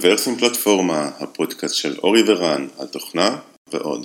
ורסים פלטפורמה, הפודקאסט של אורי ורן, התוכנה ועוד.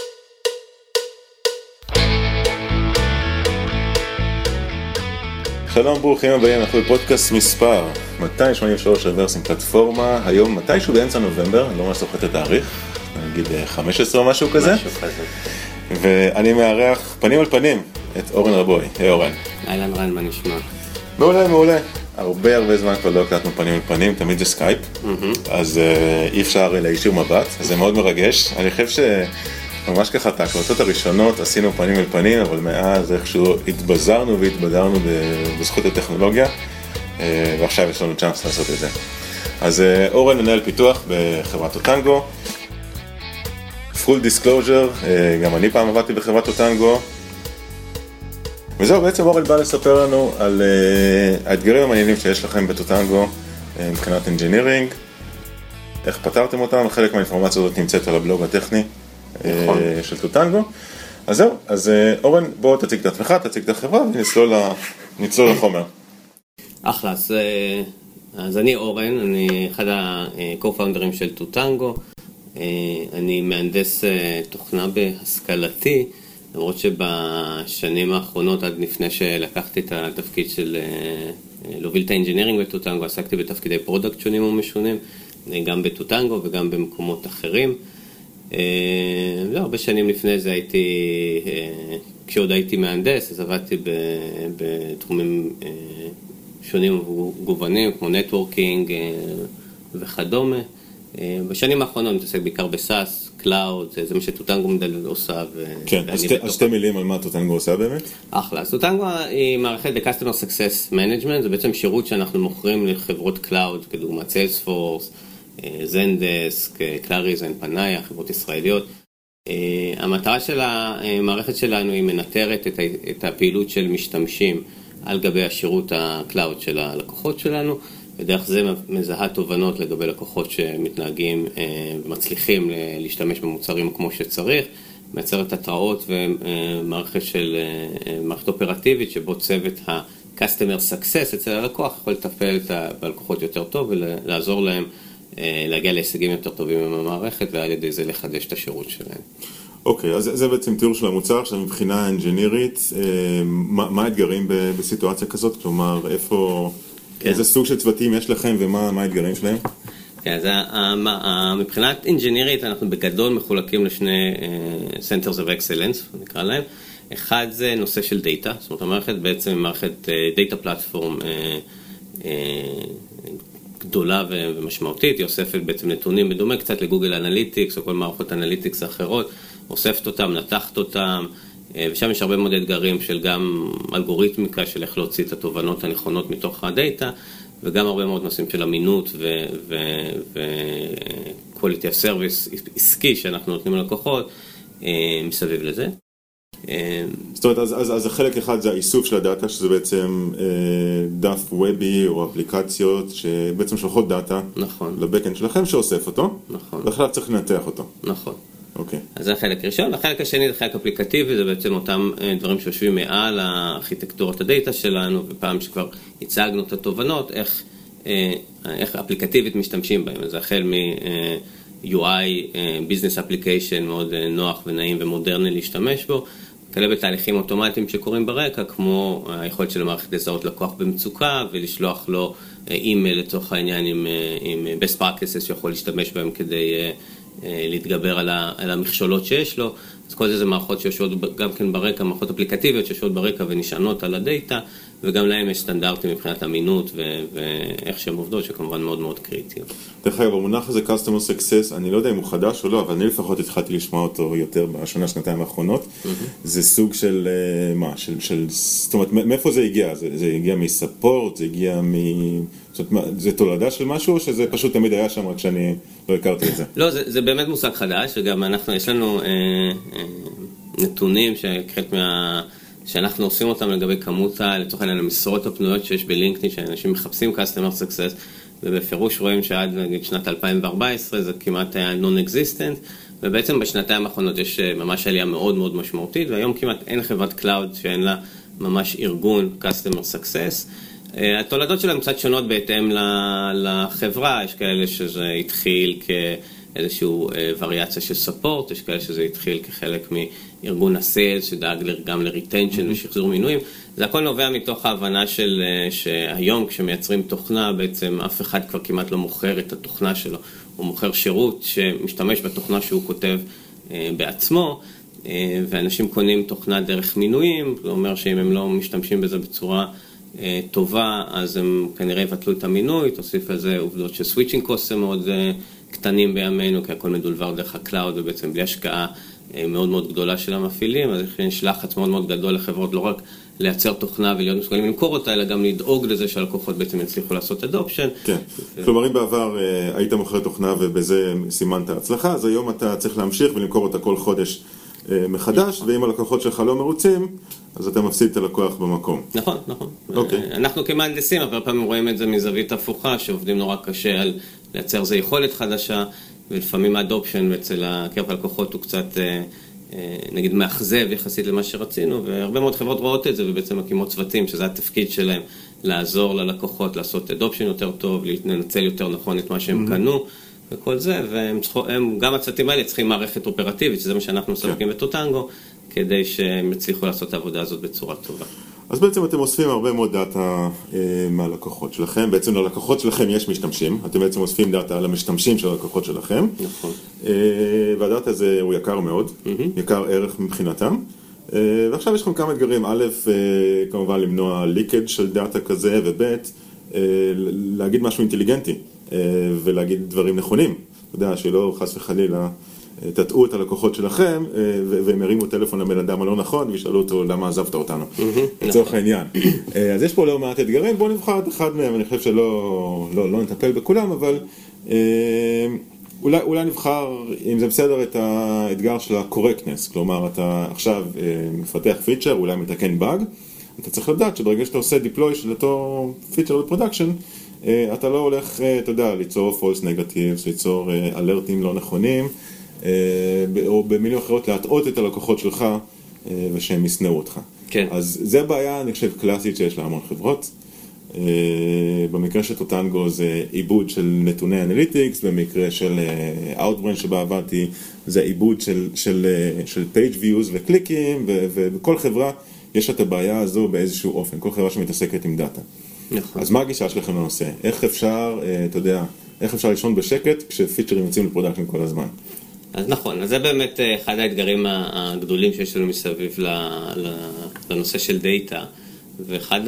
שלום, ברוכים הבאים, אנחנו בפודקאסט מספר 283 של ורסים פלטפורמה, היום מתישהו באמצע נובמבר, אני לא ממש זוכר את התאריך, נגיד 15 או משהו כזה. ואני מארח פנים על פנים את אורן רבוי. היי אורן. אהלן רן, מה נשמע? מעולה. הרבה זמן כבר לא הקלטנו פנים על פנים, תמיד זה סקייפ, אז אי אפשר להישיר מבט, אז זה מאוד מרגש. אני חושב שממש ככה את ההקלטות הראשונות עשינו פנים על פנים, אבל מאז איכשהו התבזרנו והתבדרנו בזכות הטכנולוגיה, ועכשיו יש לנו צ'אנס לעשות את זה. אז אורן מנהל פיתוח בחברת אוטנגו, full disclosure, גם אני פעם עבדתי בחברת אוטנגו, וזהו, בעצם אורן בא לספר לנו על האתגרים המעניינים שיש לכם בטוטנגו מבחינת engineering, איך פתרתם אותם, חלק מהאינפורמציה הזאת נמצאת על הבלוג הטכני של טוטנגו. אז זהו, אז אורן, בוא תציג את עצמך, תציג את החברה ונצלול לחומר. אחלה, אז אני אורן, אני אחד ה-co-founders של טוטנגו, אני מהנדס תוכנה בהשכלתי, למרות שבשנים האחרונות, עד לפני שלקחתי את התפקיד של להוביל את האנג'ינירינג בטוטנגו, עסקתי בתפקידי פרודקט שונים ומשונים, גם בטוטנגו וגם במקומות אחרים. הרבה שנים לפני זה כשעוד הייתי מהנדס, אז עבדתי בתחומים שונים ומגוונים, כמו נטוורקינג וכדומה. בשנים האחרונות אני מתעסק בעיקר בסאס, קלאוד, זה מה שטוטנגו עושה. כן, אז שתי מילים על מה טוטנגו עושה באמת? אחלה, אז טוטנגו היא מערכת ל-Customer Success Management, זה בעצם שירות שאנחנו מוכרים לחברות קלאוד, כדוגמת סיילספורס, זנדסק, קלאריזן, פנאיה, חברות ישראליות. המטרה של המערכת שלנו היא מנטרת את הפעילות של משתמשים על גבי השירות הקלאוד של הלקוחות שלנו, ודרך זה מזהה תובנות לגבי לקוחות שמתנהגים ומצליחים להשתמש במוצרים כמו שצריך, מייצרת התראות ומערכת אופרטיבית שבו צוות ה-Customer Success אצל הלקוח יכול לטפל בלקוחות יותר טוב ולעזור להם להגיע להישגים יותר טובים עם המערכת ועל ידי זה לחדש את השירות שלהם. אוקיי, אז זה בעצם תיאור של המוצר, עכשיו מבחינה אנג'ינירית, מה האתגרים בסיטואציה כזאת? כלומר, איזה סוג של צוותים יש לכם ומה האתגרים שלהם? כן, אז מבחינת אנג'ינירית אנחנו בגדול מחולקים לשני Centers of Excellence, נקרא להם. אחד זה נושא של דאטה, זאת אומרת המערכת בעצם מערכת דאטה פלטפורם גדולה ומשמעותית, היא אוספת בעצם נתונים בדומה קצת לגוגל אנליטיקס או כל מערכות אנליטיקס האחרות, אוספת אותם, נתחת אותם, ושם יש הרבה מאוד אתגרים של גם אלגוריתמיקה של איך להוציא את התובנות הנכונות מתוך הדאטה, וגם הרבה מאוד נושאים של אמינות ו-quality of service עסקי שאנחנו נותנים ללקוחות מסביב לזה. זאת אומרת, אז החלק אחד זה האיסוף של הדאטה, שזה בעצם דף וובי או אפליקציות שבעצם שולחות דאטה לבקאנד שלכם שאוסף אותו, ואחריו צריך לנתח אותו. נכון. אוקיי. אז זה החלק הראשון. החלק השני זה חלק אפליקטיבי, זה בעצם אותם דברים שיושבים מעל הארכיטקטורת הדאטה שלנו, ופעם שכבר הצגנו את התובנות, איך אפליקטיבית משתמשים בהם. אז זה החל מ-UI, Business Application, מאוד נוח ונעים ומודרני להשתמש בו, כאלה בתהליכים אוטומטיים שקורים ברקע, כמו היכולת של המערכת לזהות לקוח במצוקה, ולשלוח לו אימייל לתוך העניין עם best practices שיכול להשתמש בהם כדי להתגבר על המכשולות שיש לו. אז כל זה מערכות שיושבות גם כן ברקע, מערכות אפליקטיביות שיושבות ברקע ונשענות על הדאטה, וגם להם יש סטנדרטים מבחינת אמינות ואיך שהן עובדות, שכמובן מאוד מאוד קריטיות. דרך אגב, במונח הזה Customer Success, אני לא יודע אם הוא חדש או לא, אבל אני לפחות התחלתי לשמוע אותו יותר בשנה, שנתיים האחרונות. זה סוג של מה? זאת אומרת, מאיפה זה הגיע? זה הגיע מספורט, זה הגיע זה תולדה של משהו, או שזה פשוט תמיד היה שם רק שאני לא הכרתי את זה? לא, זה באמת מושג חדש, וגם יש לנו נתונים שאנחנו עושים אותם לגבי כמות לצורך העניין המשרות הפנויות שיש בלינקדאין, שאנשים מחפשים Customer Success, ובפירוש רואים שעד נגיד שנת 2014 זה כמעט היה non-existent, ובעצם בשנתיים האחרונות יש ממש עלייה מאוד מאוד משמעותית, והיום כמעט אין חברת קלאוד שאין לה ממש ארגון Customer Success, התולדות שלהם קצת שונות בהתאם לחברה, יש כאלה שזה התחיל כאיזשהו וריאציה של ספורט, יש כאלה שזה התחיל כחלק מארגון הסיילס שדאג גם לריטנשן ושחזור מינויים, זה הכל נובע מתוך ההבנה שהיום כשמייצרים תוכנה בעצם אף אחד כבר כמעט לא מוכר את התוכנה שלו, הוא מוכר שירות שמשתמש בתוכנה שהוא כותב בעצמו, ואנשים קונים תוכנה דרך מינויים, זה אומר שאם הם לא משתמשים בזה בצורה טובה, אז הם כנראה יבטלו את המינוי, תוסיף על זה עובדות שסוויצ'ינג קוסט הם מאוד קטנים בימינו, כי הכל מדולבר דרך הקלאוד, ובעצם בלי השקעה מאוד מאוד גדולה של המפעילים, אז יש לחץ מאוד מאוד גדול לחברות, לא רק לייצר תוכנה ולהיות מסוגלים למכור אותה, אלא גם לדאוג לזה שהלקוחות בעצם יצליחו לעשות אדופשן. כן, כלומר אם בעבר היית מוכר תוכנה ובזה סימנת הצלחה, אז היום אתה צריך להמשיך ולמכור אותה כל חודש מחדש, ואם הלקוחות שלך לא מרוצים, אז אתה מפסיד את הלקוח במקום. נכון, נכון. אוקיי. אנחנו כמהנדסים, אבל פעמים רואים את זה מזווית הפוכה, שעובדים נורא קשה על לייצר זה יכולת חדשה, ולפעמים האדופשן אצל הקרב הלקוחות הוא קצת, נגיד, מאכזב יחסית למה שרצינו, והרבה מאוד חברות רואות את זה, ובעצם מקימות צוותים, שזה התפקיד שלהם, לעזור ללקוחות, לעשות אדופשן יותר טוב, לנצל יותר נכון את מה שהם קנו, וכל זה, והם, גם הצוותים האלה צריכים מערכת אופרטיבית, שזה מה שאנחנו מספקים בטוטנגו, כדי שהם יצליחו לעשות את העבודה הזאת בצורה טובה. אז בעצם אתם אוספים הרבה מאוד דאטה מהלקוחות שלכם, בעצם ללקוחות שלכם יש משתמשים, אתם בעצם אוספים דאטה על המשתמשים של הלקוחות שלכם, נכון. והדאטה הזה הוא יקר מאוד, יקר ערך מבחינתם, ועכשיו יש לכם כמה אתגרים, א', כמובן למנוע ליקד של דאטה כזה, וב', להגיד משהו אינטליגנטי, ולהגיד דברים נכונים, אתה יודע, שלא חס וחלילה, תטעו את הלקוחות שלכם, והם הרימו טלפון לבן אדם הלא נכון, וישאלו אותו למה עזבת אותנו, לצורך העניין. אז יש פה לא מעט אתגרים, בואו נבחר את אחד מהם, אני חושב שלא נטפל בכולם, אבל אולי נבחר, אם זה בסדר, את האתגר של ה-correctness, כלומר, אתה עכשיו מפתח פיצ'ר, אולי מתקן באג, אתה צריך לדעת שברגע שאתה עושה deploy של אותו פיצ'ר לפרודקשן, אתה לא הולך, אתה יודע, ליצור false negatives, ליצור אלרטים לא נכונים, או במילים אחרות להטעות את הלקוחות שלך ושהם יסנאו אותך. כן. אז זה בעיה, אני חושב, קלאסית שיש לה המון חברות. במקרה של טוטנגו זה עיבוד של נתוני אנליטיקס, במקרה של Outbrain שבה עבדתי זה עיבוד של page views וקליקים, ובכל חברה יש את הבעיה הזו באיזשהו אופן, כל חברה שמתעסקת עם דאטה. נכון. אז מה הגישה שלכם לנושא? איך אפשר, אתה יודע, איך אפשר לישון בשקט כשפיצ'רים יוצאים לפרודקשן כל הזמן? אז נכון, אז זה באמת אחד האתגרים הגדולים שיש לנו מסביב לנושא של דאטה, ואחד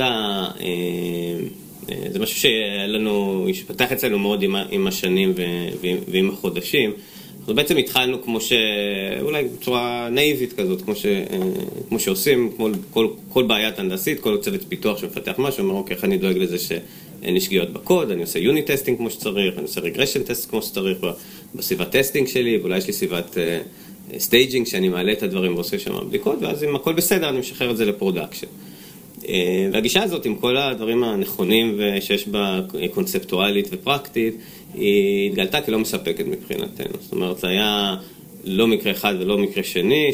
זה משהו שפתח אצלנו מאוד עם השנים ועם החודשים. אנחנו בעצם התחלנו כמו אולי בצורה נאיבית כזאת, כמו שעושים, כמו כל בעיית הנדסית, כל צוות פיתוח שמפתח משהו, אומר, אוקיי, איך אני דואג לזה שאין לי שגיאות בקוד, אני עושה יוניט טסטינג כמו שצריך, אני עושה רגרשן טסט כמו שצריך בסביבת טסטינג שלי, ואולי יש לי סביבת סטייג'ינג שאני מעלה את הדברים ועושה שם בדיקות, ואז אם הכל בסדר, אני משחרר את זה לפרודקשן. והגישה הזאת, עם כל הדברים הנכונים שיש בה קונספטואלית ופרקטית, היא התגלתה כלא מספקת מבחינתנו. זאת אומרת, זה היה לא מקרה אחד ולא מקרה שני,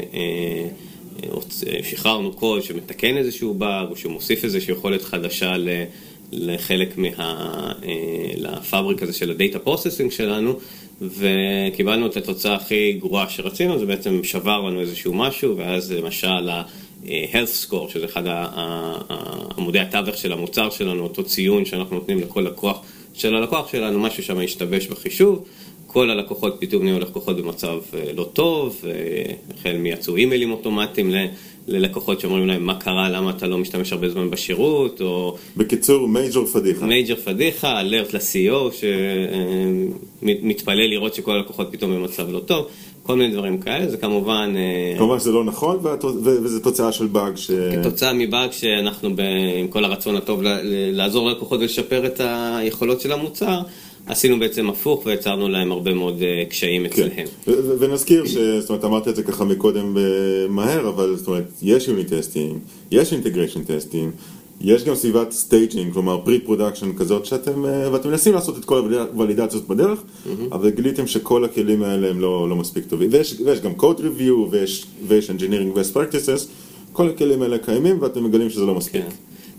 ששחררנו קוד שמתקן איזשהו באג, או שמוסיף איזושהי יכולת חדשה לחלק לפאבריק הזה של הדאטה פרוססינג שלנו, וקיבלנו את התוצאה הכי גרועה שרצינו, זה בעצם שבר לנו איזשהו משהו, ואז למשל health score, שזה אחד עמודי התווך של המוצר שלנו, אותו ציון שאנחנו נותנים לכל לקוח של הלקוח שלנו, משהו שם ישתבש בחישוב, כל הלקוחות פתאום נהיו לקוחות במצב לא טוב, החל מייצאו אימיילים אוטומטיים ללקוחות שאומרים להם מה קרה, למה אתה לא משתמש הרבה זמן בשירות, או... בקיצור, מייג'ור פדיחה. מייג'ור פדיחה, אלרט ל-CEO, שמתפלל לראות שכל הלקוחות פתאום במצב לא טוב, כל מיני דברים כאלה, זה כמובן... כמובן שזה לא נכון, וזה תוצאה של באג ש... כתוצאה מבאג שאנחנו עם כל הרצון הטוב לעזור ללקוחות ולשפר את היכולות של המוצר, עשינו בעצם הפוך ויצרנו להם הרבה מאוד קשיים אצלהם. ונזכיר זאת אומרת, אמרתי את זה ככה מקודם מהר, אבל זאת אומרת, יש יוניט טסטינג, יש אינטגריישן טסטינג, יש גם סביבת סטייג'ינג, כלומר פרי-פרודקשן כזאת ואתם מנסים לעשות את כל הוולידציות בדרך, אבל גיליתם שכל הכלים האלה הם לא מספיק טובים. ויש גם code review ויש engineering best practices, כל הכלים האלה קיימים ואתם מגלים שזה לא מספיק.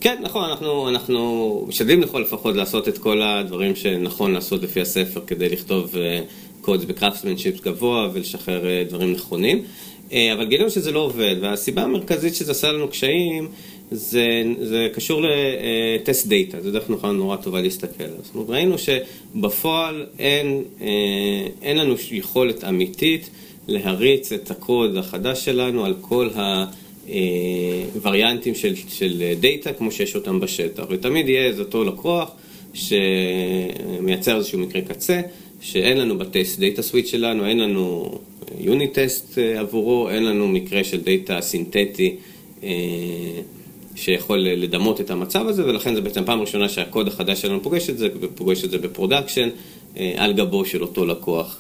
כן, נכון, אנחנו משתדלים לפחות לעשות את כל הדברים שנכון לעשות לפי הספר כדי לכתוב קודס בקראפטסמנשיפ גבוה ולשחרר דברים נכונים, אבל גילינו שזה לא עובד, והסיבה המרכזית שזה עשה לנו קשיים זה קשור לטסט דאטה, זה דרך נורא טובה להסתכל. זאת אומרת, ראינו שבפועל אין לנו יכולת אמיתית להריץ את הקוד החדש שלנו על כל הווריאנטים של דאטה כמו שיש אותם בשטח. ותמיד יהיה איזה אותו לקוח שמייצר איזשהו מקרה קצה, שאין לנו בטסט דאטה סוויט שלנו, אין לנו יוניט טסט עבורו, אין לנו מקרה של דאטה סינתטי שיכול לדמות את המצב הזה, ולכן זה בעצם פעם ראשונה שהקוד החדש שלנו פוגש את זה, ופוגש את זה בפרודקשן, על גבו של אותו לקוח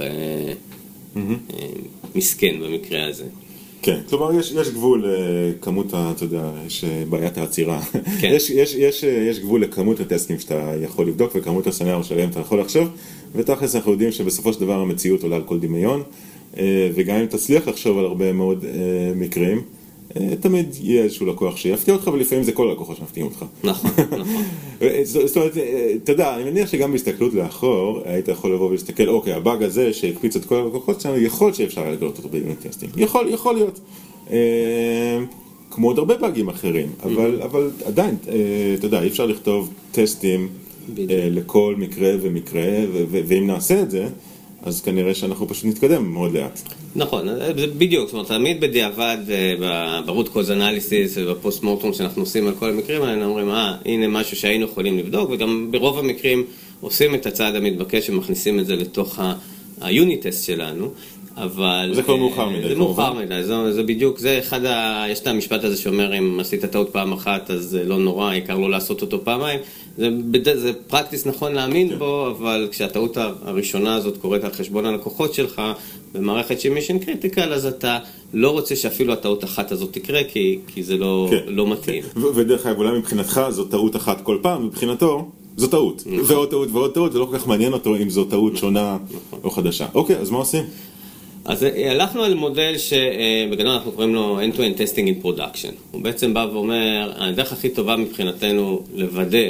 מסכן במקרה הזה. כן, כלומר יש גבול לכמות, אתה יודע, יש בעיית העצירה. כן. יש גבול לכמות הטסטים שאתה יכול לבדוק, וכמות הסנאריו שלהם אתה יכול לחשוב, ותכלס אנחנו יודעים שבסופו של דבר המציאות עולה על כל דמיון, וגם אם תצליח לחשוב על הרבה מאוד מקרים, תמיד יהיה איזשהו לקוח שיפתיע אותך, ולפעמים זה כל הלקוחות שמפתיעים אותך. נכון, נכון. זאת אומרת, אתה יודע, אני מניח שגם בהסתכלות לאחור, היית יכול לבוא ולהסתכל, אוקיי, הבאג הזה שהקפיץ את כל הלקוחות שלנו, יכול שאפשר לגלות אותו ביוניט טסטינג. יכול להיות. כמו עוד הרבה באגים אחרים, אבל עדיין, אתה יודע, אי אפשר לכתוב טסטים לכל מקרה ומקרה, ואם נעשה את זה, אז כנראה שאנחנו פשוט נתקדם מאוד לאט. נכון, זה בדיוק, זאת אומרת, תמיד בדיעבד, ברוט קוז אנליסיס ובפוסט מורטום שאנחנו עושים על כל המקרים האלה, אומרים, הנה משהו שהיינו יכולים לבדוק, וגם ברוב המקרים עושים את הצעד המתבקש ומכניסים את זה לתוך היוניט טסט שלנו, אבל... זה כבר מאוחר מדי. זה מאוחר מדי, זה בדיוק, זה אחד יש את המשפט הזה שאומר, אם עשית טעות פעם אחת, אז לא נורא, העיקר לא לעשות אותו פעמיים. זה פרקטיס נכון להאמין בו, אבל כשהטעות הראשונה הזאת קורית על חשבון הלקוחות שלך, במערכת שהיא מישן קריטיקל, אז אתה לא רוצה שאפילו הטעות אחת הזאת תקרה, כי זה לא מתאים. ודרך אגב, אולי מבחינתך זו טעות אחת כל פעם, מבחינתו זו טעות. ועוד טעות ועוד טעות, זה לא כל כך מעניין אותו אם זו טעות שונה או חדשה. אוקיי, אז מה עושים? אז הלכנו על מודל שבגדול אנחנו קוראים לו End-to-End Testing in Production. הוא בעצם בא ואומר, הדרך הכי טובה מבחינתנו לוודא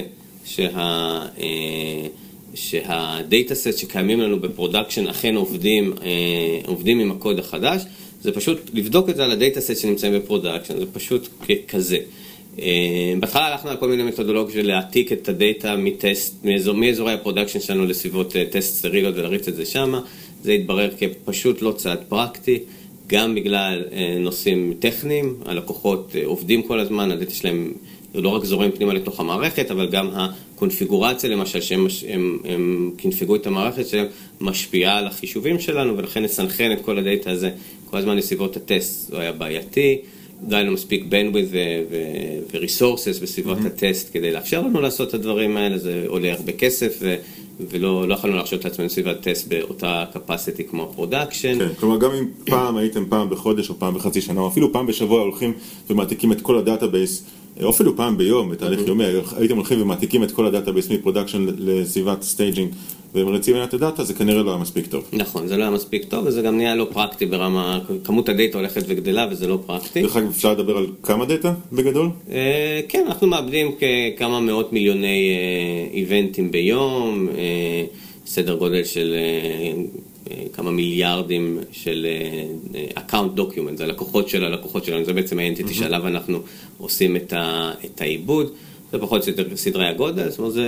שהדאטה סט שקיימים לנו בפרודקשן אכן עובדים עם הקוד החדש, זה פשוט לבדוק את זה על הדאטה סט שנמצאים בפרודקשן, זה פשוט כזה. בהתחלה הלכנו על כל מיני מתודולוגיות ולהעתיק את הדאטה מאזורי הפרודקשן שלנו לסביבות טסט סטריליות ולהריץ את זה שמה. זה התברר כפשוט לא צעד פרקטי, גם בגלל נושאים טכניים, הלקוחות עובדים כל הזמן, הדאטה שלהם לא רק זורם פנימה לתוך המערכת, אבל גם הקונפיגורציה למשל, שהם קונפיגרו את המערכת שלהם, משפיעה על החישובים שלנו, ולכן נסנכרן את כל הדאטה הזה כל הזמן לסביבות הטסט, זה היה בעייתי, לא היה לנו מספיק bandwidth וריסורסס בסביבות הטסט כדי לאפשר לנו לעשות את הדברים האלה, זה עולה הרבה כסף ולא יכולנו להרשות את עצמנו סביבת טסט באותה capacity כמו הפרודקשן. כן, כלומר גם אם פעם הייתם פעם בחודש או פעם בחצי שנה, או אפילו פעם בשבוע הולכים ומעתיקים את כל הדאטאבייס, או אפילו פעם ביום, בתהליך יומי, הייתם הולכים ומעתיקים את כל הדאטאבייס מפרודקשן לסביבת סטייג'ינג, ומריצים את הדאטה, זה כנראה לא היה מספיק טוב. נכון, זה לא היה מספיק טוב, וזה גם נהיה לא פרקטי ברמה, כמות הדאטה הולכת וגדלה, וזה לא פרקטי. דרך אגב, אפשר לדבר על כמה דאטה בגדול? כן, אנחנו מאבדים כמה מאות מיליוני איבנטים ביום, סדר גודל של כמה מיליארדים של account document, זה הלקוחות שלנו, זה בעצם האנטיטי שעליו אנחנו עושים את העיבוד, זה פחות סדרי הגודל, זאת אומרת,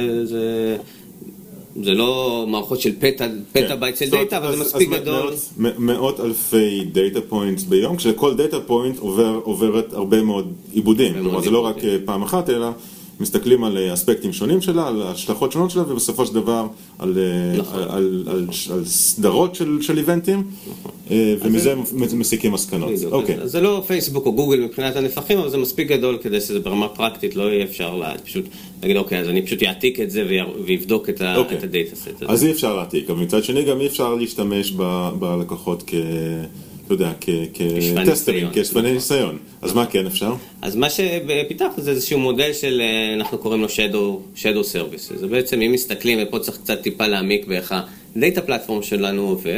זה לא מערכות של פטה בייט של דאטה, אבל זה מספיק גדול. מאות אלפי דאטה פוינטס ביום, כשכל דאטה פוינט עוברת הרבה מאוד עיבודים. כלומר, זה לא רק פעם אחת, אלא מסתכלים על אספקטים שונים שלה, על השלכות שונות שלה, ובסופו של דבר על סדרות של איבנטים, ומזה מסיקים מסקנות. זה לא פייסבוק או גוגל מבחינת הנפחים, אבל זה מספיק גדול כדי שזה ברמה פרקטית לא יהיה אפשר פשוט להגיד, אוקיי, אז אני פשוט יעתיק את זה ויבדוק את הדאטה סט. אז אי אפשר להעתיק, אבל מצד שני גם אי אפשר להשתמש בלקוחות לא יודע, כטסטרים, כשפני ניסיון. אז מה כן אפשר? אז מה שפיתחנו זה איזשהו מודל של, אנחנו קוראים לו Shadow Services. זה בעצם, אם מסתכלים, ופה צריך קצת טיפה להעמיק באיך הדאטה פלטפורם שלנו עובד,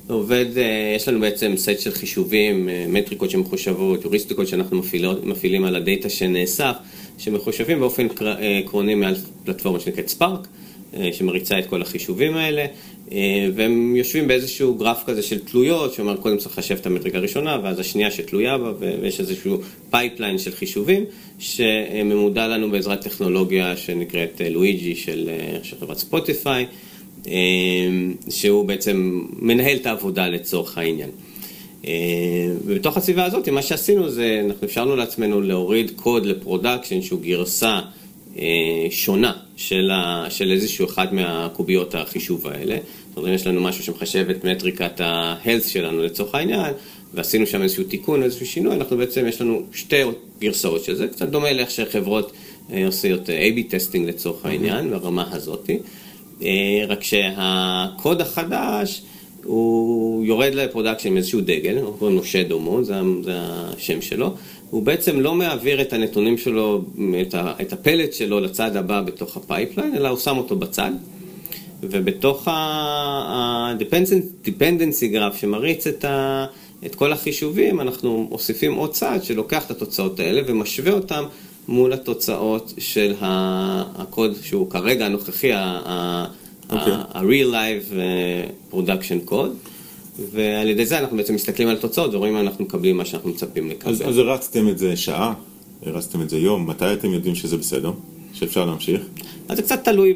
יש לנו בעצם סט של חישובים, מטריקות שמחושבות, יוריסטיקות שאנחנו מפעילים על הדאטה שנאסף, שמחושבים באופן עקרוני מעל פלטפורמה שנקראת ספארק, שמריצה את כל החישובים האלה, והם יושבים באיזשהו גרף כזה של תלויות, שאומר קודם צריך לחשב את המטריקה הראשונה, ואז השנייה שתלויה בה, ויש איזשהו פייפליין של חישובים, שממודע לנו בעזרת טכנולוגיה שנקראת לואיג'י של חברת ספוטיפיי, שהוא בעצם מנהל את העבודה לצורך העניין. ובתוך הסביבה הזאת, מה שעשינו זה, אנחנו אפשרנו לעצמנו להוריד קוד לפרודקשן, שהוא גרסה שונה של איזשהו אחד מהקוביות החישוב האלה. זאת אומרת, יש לנו משהו שמחשב את מטריקת ה-health שלנו לצורך העניין, ועשינו שם איזשהו תיקון, איזשהו שינוי, אנחנו בעצם, יש לנו שתי גרסאות של זה, קצת דומה לאיך שחברות עושות A/B טסטינג לצורך העניין, ברמה הזאת. רק שהקוד החדש, הוא יורד לפרודקשן עם איזשהו דגל, אנחנו קוראים לו Shadow Mode, זה השם שלו, הוא בעצם לא מעביר את הנתונים שלו, את הפלט שלו לצד הבא בתוך הפייפליין, אלא הוא שם אותו בצד, ובתוך ה-dependency graph שמריץ את כל החישובים, אנחנו מוסיפים עוד צד שלוקח את התוצאות האלה ומשווה אותם מול התוצאות של הקוד שהוא כרגע הנוכחי, ה-real life production code, ועל ידי זה אנחנו בעצם מסתכלים על תוצאות ורואים אם אנחנו מקבלים מה שאנחנו מצפים לקבל. אז הרצתם את זה שעה, הרצתם את זה יום, מתי אתם יודעים שזה בסדר, שאפשר להמשיך? אז זה קצת תלוי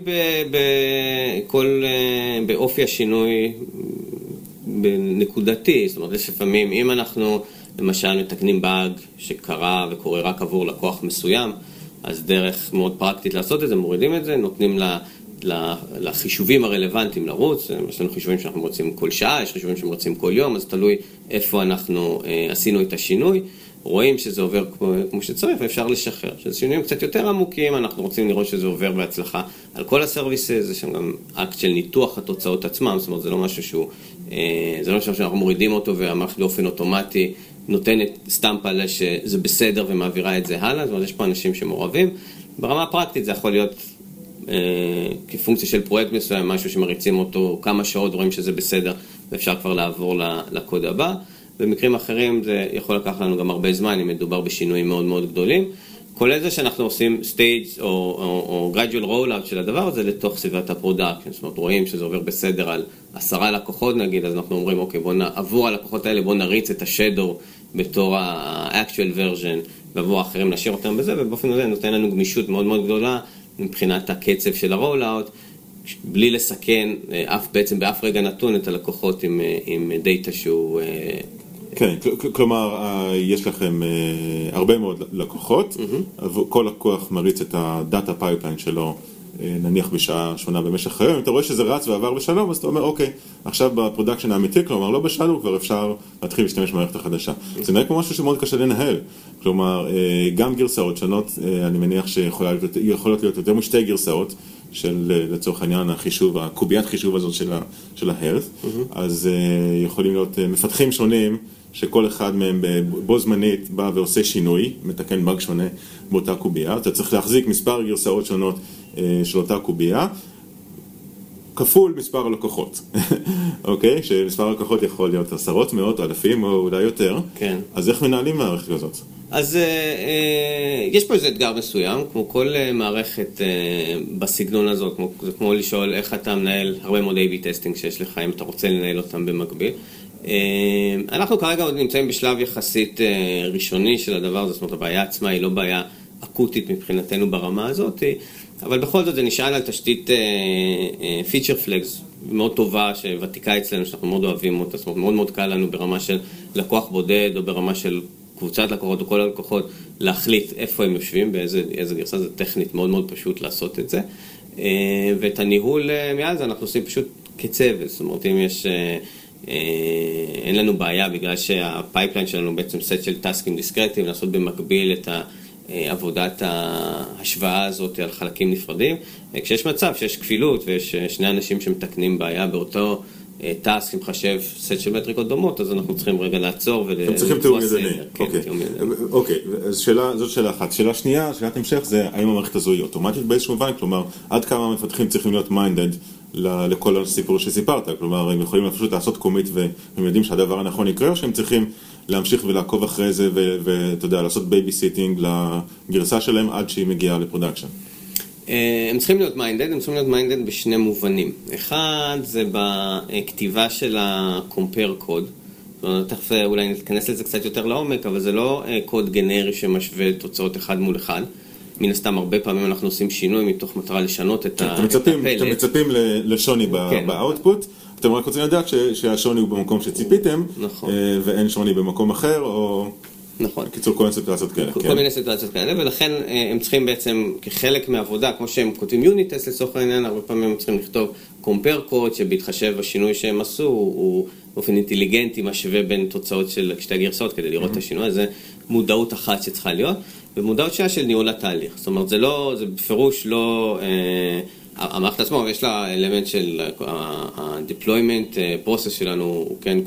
באופי השינוי בנקודתי, זאת אומרת, לפעמים אם אנחנו למשל מתקנים באג שקרה וקורה רק עבור לקוח מסוים, אז דרך מאוד פרקטית לעשות את זה, מורידים את זה, נותנים לחישובים הרלוונטיים לרוץ, יש לנו חישובים שאנחנו רוצים כל שעה, יש חישובים שאנחנו רוצים כל יום, אז תלוי איפה אנחנו עשינו את השינוי, רואים שזה עובר כמו שצריך ואפשר לשחרר. שזה שינויים קצת יותר עמוקים, אנחנו רוצים לראות שזה עובר בהצלחה על כל הסרוויסס, זה שם גם אקט של ניתוח התוצאות עצמם, זאת אומרת זה לא משהו שהוא, זה לא משהו שאנחנו מורידים אותו והמערכת באופן אוטומטי נותנת סטמפה שזה בסדר ומעבירה את זה הלאה, זאת אומרת יש פה אנשים שמעורבים. ברמה הפרקטית זה יכול להיות כפונקציה של פרויקט מסוים, משהו שמריצים אותו כמה שעות, רואים שזה בסדר ואפשר כבר לעבור לקוד הבא. במקרים אחרים זה יכול לקחת לנו גם הרבה זמן, אם מדובר בשינויים מאוד מאוד גדולים. כולל זה שאנחנו עושים stage או gradual rollout של הדבר הזה לתוך סביבת הפרודקשן. זאת אומרת, רואים שזה עובר בסדר על 10 לקוחות נגיד, אז אנחנו אומרים, אוקיי, עבור הלקוחות האלה בואו נריץ את השדו בתור ה-actual version, ועבור האחרים נשאיר אותם בזה, ובאופן הזה נותן לנו גמישות מאוד מאוד גדולה מבחינת הקצב של ה-rollout, בלי לסכן בעצם באף רגע נתון את הלקוחות עם דאטה שהוא... כן, כלומר, יש לכם הרבה מאוד לקוחות, כל לקוח מריץ את הדאטה פייפליין שלו, נניח בשעה שונה במשך היום, אם אתה רואה שזה רץ ועבר בשלום, אז אתה אומר, אוקיי, עכשיו בפרודקשן האמיתי, כלומר, לא בשלום, כבר אפשר להתחיל להשתמש במערכת החדשה. זה נראה כמו משהו שמאוד קשה לנהל, כלומר, גם גרסאות שונות, אני מניח שיכולות להיות יותר משתי גרסאות, של לצורך העניין החישוב, הקוביית חישוב הזאת של ה-health, אז יכולים להיות מפתחים שונים, שכל אחד מהם בו זמנית בא ועושה שינוי, מתקן באג שונה באותה קובייה, אתה צריך להחזיק מספר גרסאות שונות של אותה קובייה, כפול מספר הלקוחות, אוקיי? שמספר הלקוחות יכול להיות עשרות, מאות, אלפים או אולי יותר, כן. אז איך מנהלים מערכת כזאת? אז יש פה איזה אתגר מסוים, כמו כל מערכת בסגנון הזאת, זה כמו לשאול איך אתה מנהל הרבה מאוד A/B טסטינג שיש לך, אם אתה רוצה לנהל אותם במקביל. אנחנו כרגע עוד נמצאים בשלב יחסית ראשוני של הדבר הזה, זאת אומרת הבעיה עצמה היא לא בעיה אקוטית מבחינתנו ברמה הזאת, אבל בכל זאת זה נשאל על תשתית feature flags מאוד טובה שוותיקה אצלנו, שאנחנו מאוד אוהבים אותה, זאת אומרת מאוד מאוד קל לנו ברמה של לקוח בודד או ברמה של קבוצת לקוחות או כל הלקוחות להחליט איפה הם יושבים, באיזה גרסה, זה טכנית מאוד מאוד פשוט לעשות את זה, ואת הניהול מעל זה אנחנו עושים פשוט כצוות, זאת אומרת אם יש... אין לנו בעיה בגלל שהפייפליין שלנו בעצם סט של טסקים דיסקרטיים, לעשות במקביל את עבודת ההשוואה הזאת על חלקים נפרדים. כשיש מצב שיש כפילות ויש שני אנשים שמתקנים בעיה באותו טסק עם חשב סט של מטריקות דומות, אז אנחנו צריכים רגע לעצור אתם צריכים תיאום ידני. אוקיי, אז זאת שאלה אחת. שאלה שנייה, שאלת המשך, זה האם המערכת הזו היא אוטומטית באיזשהו מובן, כלומר, עד כמה המפתחים צריכים להיות מיינדד לכל הסיפור שסיפרת. כלומר, הם יכולים פשוט לעשות קומיט והם יודעים שהדבר הנכון יקרה, או שהם צריכים להמשיך ולעקוב אחרי זה ואתה יודע, לעשות בייביסיטינג לגרסה שלהם עד שהיא מגיעה לפרודקשן. הם צריכים להיות מיינדד, הם צריכים להיות מיינדד בשני מובנים. אחד זה בכתיבה של ה-compare code. תכף אולי נתכנס לזה קצת יותר לעומק, אבל זה לא קוד גנרי שמשווה תוצאות אחד מול אחד. מן הסתם הרבה פעמים אנחנו עושים שינוי מתוך מטרה לשנות את הפלט. אתם מצפים לשוני באוטפוט, אתם רק רוצים לדעת שהשוני הוא במקום שציפיתם, ואין שוני במקום אחר, או... נכון. קיצור, כל מיני סיטואציות כאלה. כל מיני סיטואציות כאלה, ולכן הם צריכים בעצם, כחלק מהעבודה, כמו שהם כותבים יוניט טסט לצורך העניין, הרבה פעמים הם צריכים לכתוב compare code, שבהתחשב בשינוי שהם עשו, הוא באופן אינטליגנטי משווה בין תוצאות של שתי הגרסאות, כדי לראות את השינוי הזה, מודעות אחת שצריכה להיות, ומודעות שנייה של ניהול התהליך. זאת אומרת, זה בפירוש לא... המערכת עצמו, יש לה אלמנט של ה-deployment process שלנו, הוא כן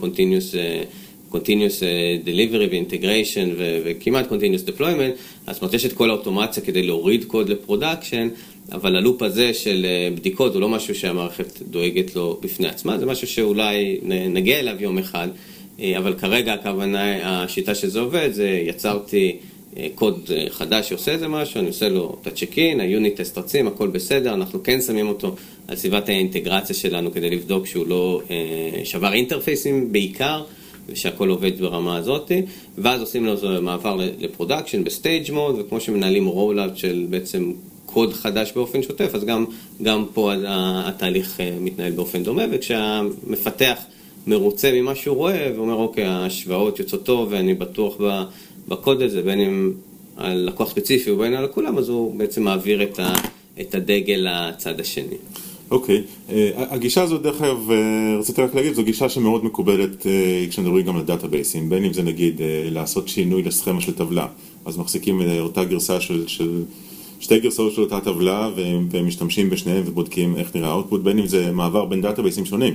continuous delivery ו-integration וכמעט continuous deployment, אז זאת אומרת, יש את כל האוטומציה כדי להוריד קוד לפרודקשן, אבל הלופ הזה של בדיקות הוא לא משהו שהמערכת דואגת לו בפני עצמה, זה משהו שאולי נגיע אליו יום אחד, אבל כרגע הכוונה, השיטה שזה עובד, זה יצרתי קוד חדש שעושה איזה משהו, אני עושה לו את הצ'ק-אין, היוניט טסט רצים, הכל בסדר, אנחנו כן שמים אותו על סביבת האינטגרציה שלנו כדי לבדוק שהוא לא שבר אינטרפייסים בעיקר, ושהכל עובד ברמה הזאת, ואז עושים לו מעבר לפרודקשן בסטייג' מוד, וכמו שמנהלים רול-אאוט של בעצם קוד חדש באופן שוטף, אז גם פה התהליך מתנהל באופן דומה, וכשהמפתח מרוצה ממה שהוא רואה, ואומר, אוקיי, ההשוואות יוצאות טוב, ואני בטוח בקוד הזה, בין אם על לקוח ספציפי ובין על כולם, אז הוא בעצם מעביר את הדגל לצד השני. אוקיי, הגישה הזאת דרך אגב, רציתי רק להגיד, זו גישה שמאוד מקובלת כשנדברים גם לדאטאבייסים, בין אם זה נגיד לעשות שינוי לסכמה של טבלה, אז מחזיקים אותה גרסה של שתי גרסאות של אותה טבלה, והם משתמשים בשניהם ובודקים איך נראה האוטפוט, בין אם זה מעבר בין דאטאבייסים שונים.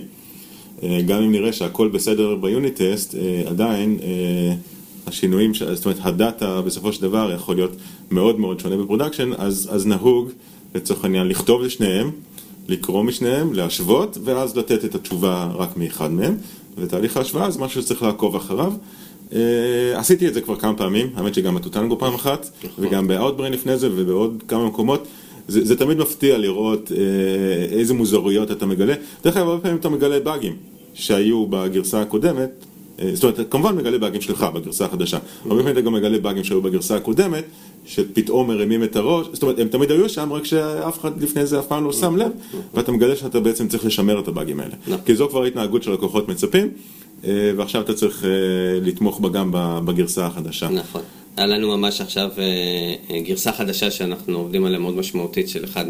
גם אם נראה שהכל בסדר ביוניט טסט, עדיין השינויים, זאת אומרת, הדאטה בסופו של דבר יכול להיות מאוד מאוד שונה בפרודקשן, אז נהוג לצורך העניין לכתוב לשניהם, לקרוא משניהם, להשוות, ואז לתת את התשובה רק מאחד מהם, ותהליך ההשוואה זה משהו שצריך לעקוב אחריו. עשיתי את זה כבר כמה פעמים, האמת שגם בטוטנגו פעם אחת, וגם באוטבריין לפני זה, ובעוד כמה מקומות. זה תמיד מפתיע לראות איזה מוזרויות אתה מגלה. דרך אגב, הרבה פעמים אתה מגלה באגים שהיו בגרסה הקודמת, זאת אומרת, כמובן מגלה באגים שלך בגרסה החדשה, הרבה פעמים אתה גם מגלה באגים שהיו בגרסה הקודמת, שפתאום מרימים את הראש, זאת אומרת, הם תמיד היו שם, רק שאף אחד לפני זה אף פעם לא שם לב, ואתה מגלה שאתה בעצם צריך לשמר את הבאגים האלה. כי זו כבר ההתנהגות של לקוחות מצפים, ועכשיו אתה צריך לתמוך בה גם בגרסה החדשה. נכון. היה לנו ממש עכשיו גרסה חדשה שאנחנו עובדים עליה מאוד משמעותית, של אחד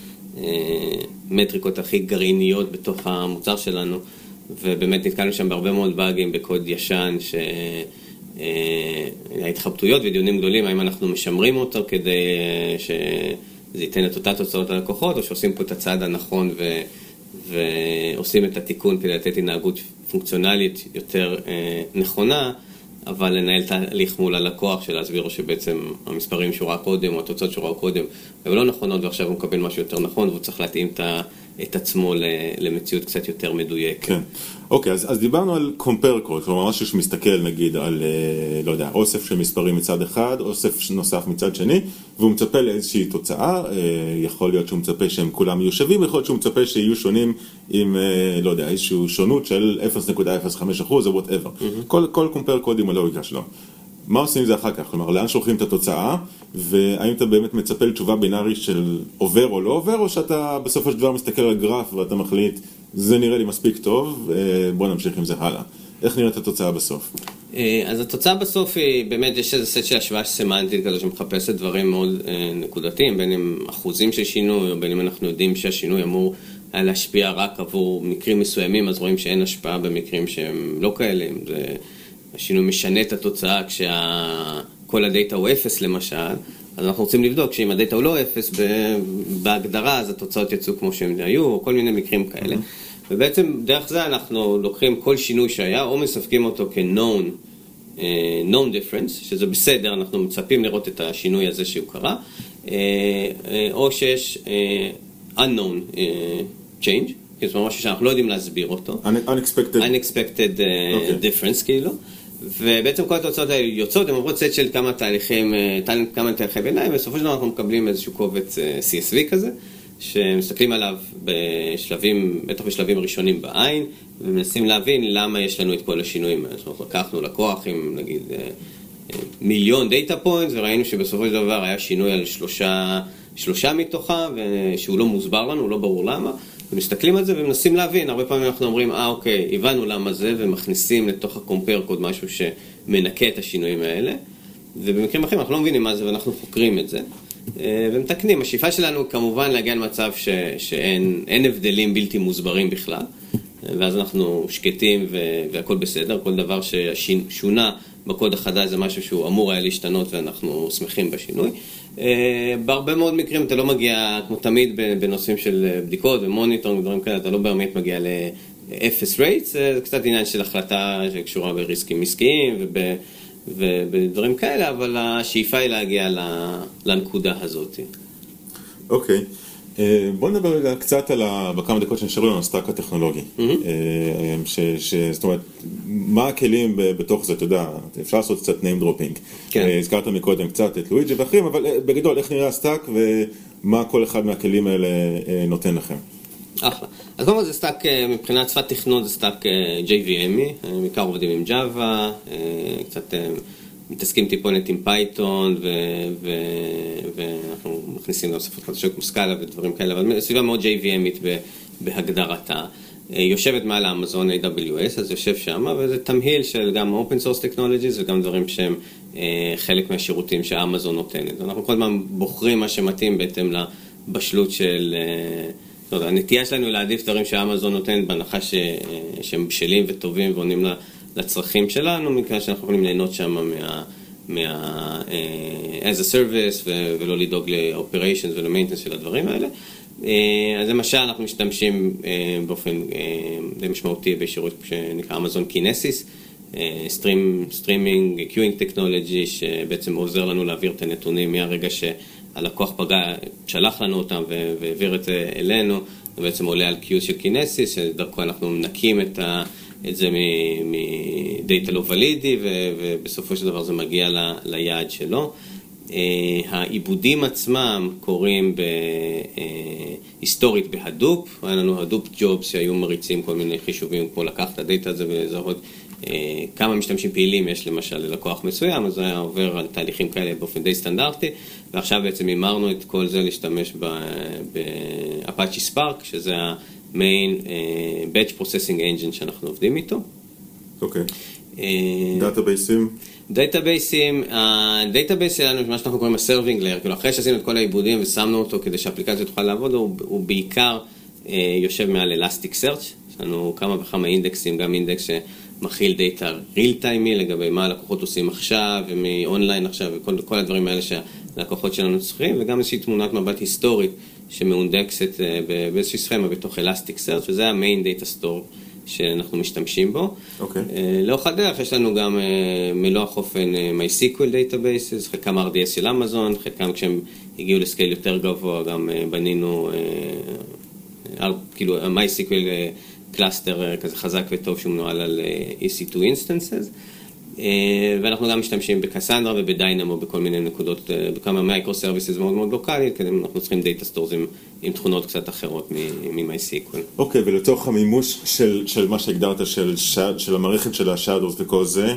מהמטריקות הכי גרעיניות בתוך המוצר שלנו, ובאמת נתקלנו שם בהרבה מאוד באגים בקוד ישן, ההתחבטויות ודיונים גדולים, האם אנחנו משמרים אותו כדי שזה ייתן את אותה תוצאות ללקוחות, או שעושים פה את הצעד הנכון ועושים את התיקון כדי לתת התנהגות פונקציונלית יותר נכונה, אבל לנהל תהליך מול הלקוח של להסביר לו שבעצם המספרים שהוא ראה קודם או התוצאות שהוא ראה קודם הם לא נכונות, ועכשיו הוא מקבל משהו יותר נכון והוא צריך להתאים את עצמו למציאות קצת יותר מדויקת. כן. אוקיי, אז דיברנו על compare code, כלומר משהו שמסתכל נגיד על, לא יודע, אוסף של מספרים מצד אחד, אוסף נוסף מצד שני, והוא מצפה לאיזושהי תוצאה, יכול להיות שהוא מצפה שהם כולם יהיו שווים, יכול להיות שהוא מצפה שיהיו שונים עם, לא יודע, איזושהי שונות של 0.05% או whatever. כל compare code עם הלוגיקה שלו. מה עושים זה אחר כך? כלומר, לאן שולחים את התוצאה, והאם אתה באמת מצפה לתשובה בינארית של עובר או לא עובר, או שאתה בסופו של דבר מסתכל על הגרף ואתה מחליט, זה נראה לי מספיק טוב, בוא נמשיך עם זה הלאה. איך נראית התוצאה בסוף? אז התוצאה בסוף היא, באמת יש איזה סט של השוואה סמנטית כזה שמחפשת דברים מאוד נקודתיים, בין אם אחוזים של שינוי, או בין אם אנחנו יודעים שהשינוי אמור להשפיע רק עבור מקרים מסוימים, אז רואים שאין השפעה במקרים שהם לא כאלה, השינוי משנה את התוצאה כשכל הדאטה הוא 0 למשל, אז אנחנו רוצים לבדוק שאם הדאטה הוא לא 0 בהגדרה, אז התוצאות יצאו כמו שהם היו, או כל מיני מקרים כאלה. ובעצם דרך זה אנחנו לוקחים כל שינוי שהיה, או מספקים אותו כ-known difference, שזה בסדר, אנחנו מצפים לראות את השינוי הזה שהוא קרה, או שיש unknown change, זאת אומרת, משהו שאנחנו לא יודעים להסביר אותו. Unexpected difference, כאילו. ובעצם כל התוצאות האלה יוצאות, הן עוברות סט של כמה תהליכי ביניים, ובסופו של דבר אנחנו מקבלים איזשהו קובץ CSV כזה, שמסתכלים עליו בשלבים, בטח בשלבים ראשונים בעין, ומנסים להבין למה יש לנו את כל השינויים. זאת אומרת, לקחנו לקוח עם, נגיד, 1,000,000 דאטה פוינטס, וראינו שבסופו של דבר היה שינוי על שלושה מתוכה, שהוא לא מוסבר לנו, לא ברור למה, ומסתכלים על זה ומנסים להבין. הרבה פעמים אנחנו אומרים, אוקיי, הבנו למה זה, ומכניסים לתוך הקומפר קוד משהו שמנקה את השינויים האלה, ובמקרים אחרים אנחנו לא מבינים מה זה, ואנחנו חוקרים את זה, ומתקנים. השאיפה שלנו כמובן להגיע למצב שאין הבדלים בלתי מוסברים בכלל, ואז אנחנו שקטים והכל בסדר, כל דבר ששונה בקוד החדש זה משהו שהוא אמור היה להשתנות, ואנחנו שמחים בשינוי. בהרבה מאוד מקרים אתה לא מגיע, כמו תמיד בנושאים של בדיקות ומוניטורינג ודברים כאלה, אתה לא באמת מגיע ל-0 rates, זה קצת עניין של החלטה שקשורה בריסקים עסקיים ובדברים כאלה, אבל השאיפה היא להגיע לנקודה הזאת. אוקיי. בוא נדבר רגע קצת בכמה דקות שנשארו לנו הסטאק הטכנולוגי. זאת אומרת, מה הכלים בתוך זה, אתה יודע, אפשר לעשות קצת name dropping. הזכרת מקודם קצת את לואיג'י ואחרים, אבל בגדול, איך נראה הסטאק ומה כל אחד מהכלים האלה נותן לכם? אחלה. אז קודם כל זה סטאק, מבחינת שפת תכנות זה סטאק JVM, בעיקר עובדים עם Java, קצת מתעסקים טיפונת עם פייתון, ואנחנו מכניסים גם שפות חדשות כמו סקאלה ודברים כאלה, אבל סביבה מאוד JVMית בהגדרתה. יושבת מעל האמזון AWS, אז יושב שם, וזה תמהיל של גם Open Source Technologies וגם דברים שהם חלק מהשירותים שהאמזון נותנת. אנחנו כל הזמן בוחרים מה שמתאים בהתאם לבשלות של... הנטייה שלנו להעדיף דברים שהאמזון נותנת בהנחה שהם בשלים וטובים ועונים לצרכים שלנו, מכיוון שאנחנו יכולים ליהנות שם as a service ולא לדאוג ל-operations ול-maintenance של הדברים האלה. אז למשל אנחנו משתמשים באופן די משמעותי בשירות שנקרא אמזון קינסис, סטרימינג, קיואינג טכנולוגי, שבעצם עוזר לנו להעביר את הנתונים מהרגע שהלקוח שלח לנו אותם והעביר את זה אלינו, ובעצם עולה על קיוז של קינסис, שדרכו אנחנו מנקים את זה מדאטה לא ולידי, ובסופו של דבר זה מגיע ליעד שלו. העיבודים עצמם קורים היסטורית בהדופ, היה לנו הדופ ג'ובס שהיו מריצים כל מיני חישובים, כמו לקח את הדאטה הזה ולזהות כמה משתמשים פעילים יש למשל ללקוח מסוים, אז זה היה עובר על תהליכים כאלה באופן די סטנדרטי, ועכשיו בעצם אמרנו את כל זה להשתמש באפאצ'י ספארק, שזה המיין batch processing engine שאנחנו עובדים איתו. אוקיי. דאטאבייסים? הדאטאבייס שלנו, מה שאנחנו קוראים ה-serving layer, כאילו אחרי שעשינו את כל העיבודים ושמנו אותו כדי שהאפליקציה תוכל לעבוד, הוא בעיקר יושב מעל Elasticsearch, יש לנו כמה וכמה אינדקסים, גם אינדקס שמכיל דאטה real time לגבי מה הלקוחות עושים עכשיו ומאונליין עכשיו וכל הדברים האלה שהלקוחות שלנו צריכים, וגם איזושהי תמונת מבט היסטורית שמאונדקסת באיזושהי סכמה בתוך Elasticsearch, וזה ה-main data store שאנחנו משתמשים בו. לאורך הדרך יש לנו גם מלוא החופן MySQL databases, חלקם RDS של אמזון, חלקם כשהם הגיעו לסקייל יותר גבוה, גם בנינו כאילו MySQL קלאסטר כזה חזק וטוב שהוא מנוהל על EC2 instances, ואנחנו גם משתמשים בקסנדרה ובדיינמו בכל מיני נקודות, בכמה מייקרו-סרוויסס מאוד מאוד לוקליים, כי אנחנו צריכים דאטה סטורס עם תכונות קצת אחרות מ-MySQL. אוקיי, ולתוך המימוש של מה שהגדרת, של המערכת של השאדוס וכל זה,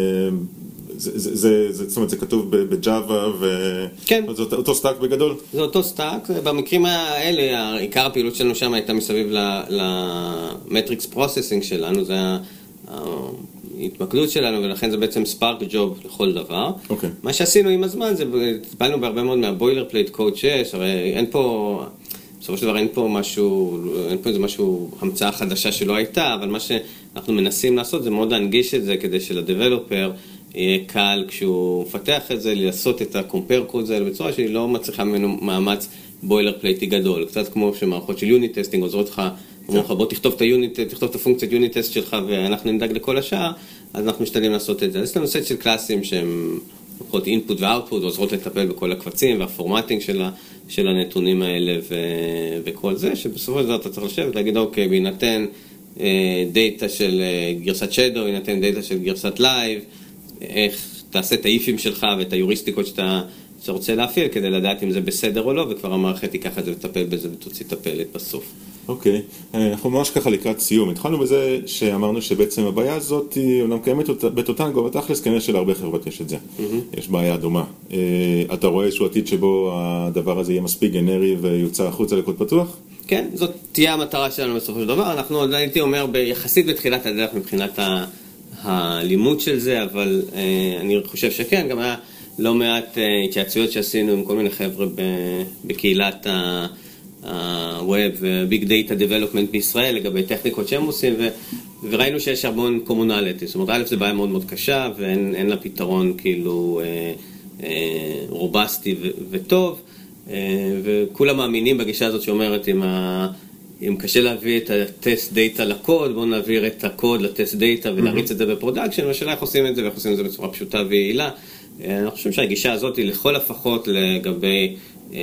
זאת אומרת, זה כתוב בג'אווה, זה אותו סטאק בגדול? זה אותו סטאק, במקרים האלה, עיקר הפעילות שלנו שם הייתה מסביב למטריקס פרוססינג שלנו, זה ההתמקדות שלנו, ולכן זה בעצם ספארק ג'וב לכל דבר. מה שעשינו עם הזמן, זה טיפלנו בהרבה מאוד מהבוילר פלייט קוד 6, הרי אין פה, בסופו של דבר אין פה איזה משהו, המצאה חדשה שלא הייתה, אבל מה שאנחנו מנסים לעשות זה מאוד להנגיש את זה, כדי שלדבלופר יהיה קל כשהוא מפתח את זה, לעשות את הקומפר קוד הזה בצורה שהיא לא מצליחה ממנו מאמץ בוילר פלייטי גדול, קצת כמו שמערכות של יוניט טסטינג עוזרות לך, אומרים לך בוא תכתוב את הפונקציית יוניט טסט שלך ואנחנו נדאג לכל השאר, אז אנחנו משתדלים לעשות את זה. יש לנו סט של קלאסים שהם לוקחות אינפוט ואוטפוט, עוזרות לטפל בכל הקבצים והפורמטינג של הנתונים האלה וכל זה, שבסופו של דבר אתה צריך לשבת, להגיד, אוקיי, בהינתן דאטה של גרסת Shadow, בהינתן דאטה של גרסת Live, איך תעשה את האיפים שלך ואת היוריסטיקות שאתה רוצה להפעיל, כדי לדעת אם זה בסדר או לא, וכבר המערכת תיקח את זה ותטפל בזה ותוציא את הפלט בסוף. אוקיי, אנחנו ממש ככה לקראת סיום. התחלנו בזה שאמרנו שבעצם הבעיה הזאת היא אומנם קיימת בטוטנגו, בתכלס כנראה שלהרבה חברות יש את זה. יש בעיה דומה. אתה רואה איזשהו עתיד שבו הדבר הזה יהיה מספיק גנרי ויוצא החוצה לקוד פתוח? כן, זאת תהיה המטרה שלנו בסופו של דבר. אנחנו עוד הייתי אומר יחסית בתחילת הדרך מבחינת הלימוד של זה, אבל אני חושב שכן, גם היה לא מעט התייעצויות שעשינו עם כל מיני חבר'ה בקהילת הווב וביג דאטה דבלופמנט בישראל לגבי טכניקות שהם עושים, וראינו שיש המון קומונליטי. זאת אומרת, א' זה בעיה מאוד מאוד קשה ואין לה פתרון כאילו רובסטי וטוב, וכולם מאמינים בגישה הזאת שאומרת אם קשה להביא את הטסט דאטה לקוד, בואו נעביר את הקוד לטסט דאטה ולהריץ את זה בפרודקשן, והשאלה איך עושים את זה, ואיך עושים את זה בצורה פשוטה ויעילה. אני חושב שהגישה הזאת היא לכל הפחות לגבי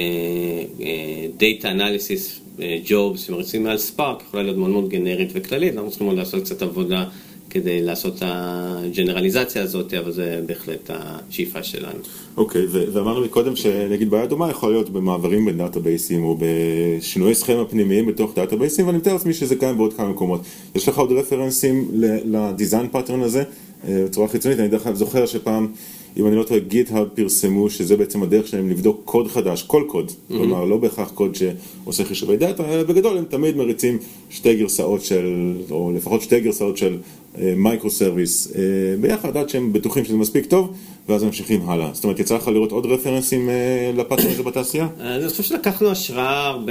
Data Analysis Jobs שמריצים מעל Spark, יכולה להיות מאוד מאוד גנרית וכללית, אנחנו צריכים עוד לעשות קצת עבודה כדי לעשות את הג'נרליזציה הזאת, אבל זה בהחלט השאיפה שלנו. אוקיי, ואמרנו מקודם שנגיד בעיה דומה יכול להיות במעברים בין דאטאבייסים או בשינויי סכמה פנימיים בתוך דאטאבייסים, ואני מתאר לעצמי שזה קיים בעוד כמה מקומות. יש לך עוד רפרנסים לדיזיין פאטרן הזה בצורה חיצונית? אני דרך כלל זוכר שפעם, אם אני לא טועה, GitHub פרסמו שזה בעצם הדרך שלהם לבדוק קוד חדש, כל קוד, כלומר לא בהכרח קוד שעושה חישובי דאטה, בגדול הם תמיד מריצים שתי גרסאות של, או לפחות שתי גרסאות של מייקרו סרוויס ביחד, עד שהם בטוחים שזה מספיק טוב, ואז הם ממשיכים הלאה. זאת אומרת, יצא לך לראות עוד רפרנסים לפאטרן הזה בתעשייה? אני חושב שלקחנו השראה הרבה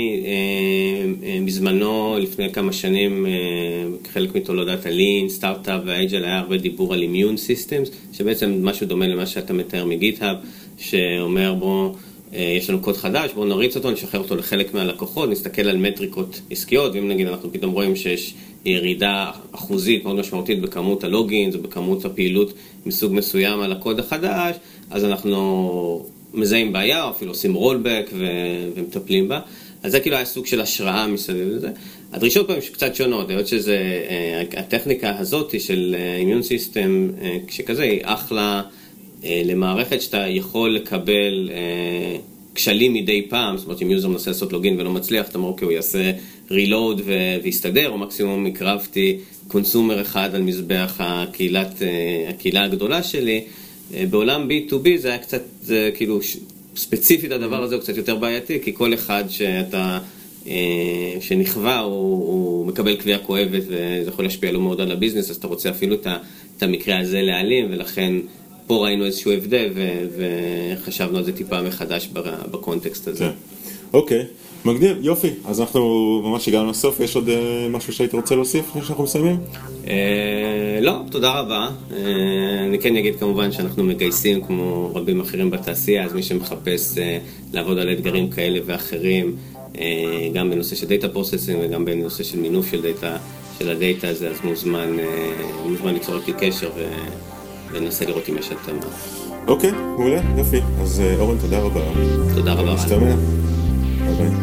מזמנו, לפני כמה שנים, חלק מתולדות הלין, סטארט-אפ והאג'ל, היה הרבה דיבור על אימיון סיסטמס, שבעצם משהו דומה למה שאתה מתאר מגיט-האב, שאומר בוא, יש לנו קוד חדש, בואו נריץ אותו, נשחרר אותו לחלק מהלקוחות, נסתכל על מטריקות עסקיות, ואם נגיד אנחנו פתאום רואים שיש ירידה אחוזית מאוד משמעותית בכמות הלוגינס, ובכמות הפעילות מסוג מסוים על הקוד החדש, אז אנחנו מזהים בעיה, או אפילו עושים רולבק ומטפלים בה. אז זה כאילו היה סוג של השראה מסביב לזה. הדרישות פעמים קצת שונות, היות שזה, הטכניקה הזאת של אימיון סיסטם כשכזה היא אחלה למערכת שאתה יכול לקבל כשלים מדי פעם, זאת אומרת אם יוזר מנסה לעשות לוגין ולא מצליח, אתה אומר אוקיי, הוא יעשה רילוד ויסתדר, או מקסימום הקרבתי קונסומר אחד על מזבח הקהילה הגדולה שלי. בעולם B2B זה היה קצת, זה כאילו ספציפית הדבר הזה הוא קצת יותר בעייתי, כי כל אחד שנכווה הוא מקבל קביעה כואבת, וזה יכול להשפיע לו מאוד על הביזנס, אז אתה רוצה אפילו את המקרה הזה להעלים, ולכן פה ראינו איזשהו הבדל, וחשבנו על זה טיפה מחדש בקונטקסט הזה. אוקיי, מגניב, יופי. אז אנחנו ממש הגענו לסוף. יש עוד משהו שהיית רוצה להוסיף לפני שאנחנו מסיימים? לא, תודה רבה. אני כן אגיד כמובן שאנחנו מגייסים כמו רבים אחרים בתעשייה, אז מי שמחפש לעבוד על אתגרים כאלה ואחרים, גם בנושא של דאטה פרוססינג וגם בנושא של מינוף של הדאטה הזה, אז מוזמן ליצור איתי קשר וננסה לראות אם יש התאמה. אוקיי, מעולה, יופי. אז אורן, תודה רבה. תודה רבה. נשתמע. ביי ביי.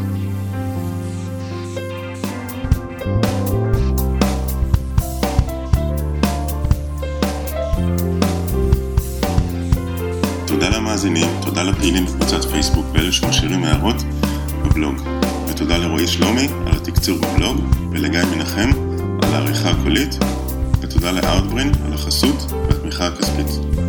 תודה למאזינים, תודה לפעילים בקבוצת פייסבוק ואלה שמשאירים הערות בבלוג. ותודה לרועי שלומי על התקצור בבלוג, ולגיא מנחם על העריכה הקולית, ותודה לאוטברין על החסות והתמיכה הכספית.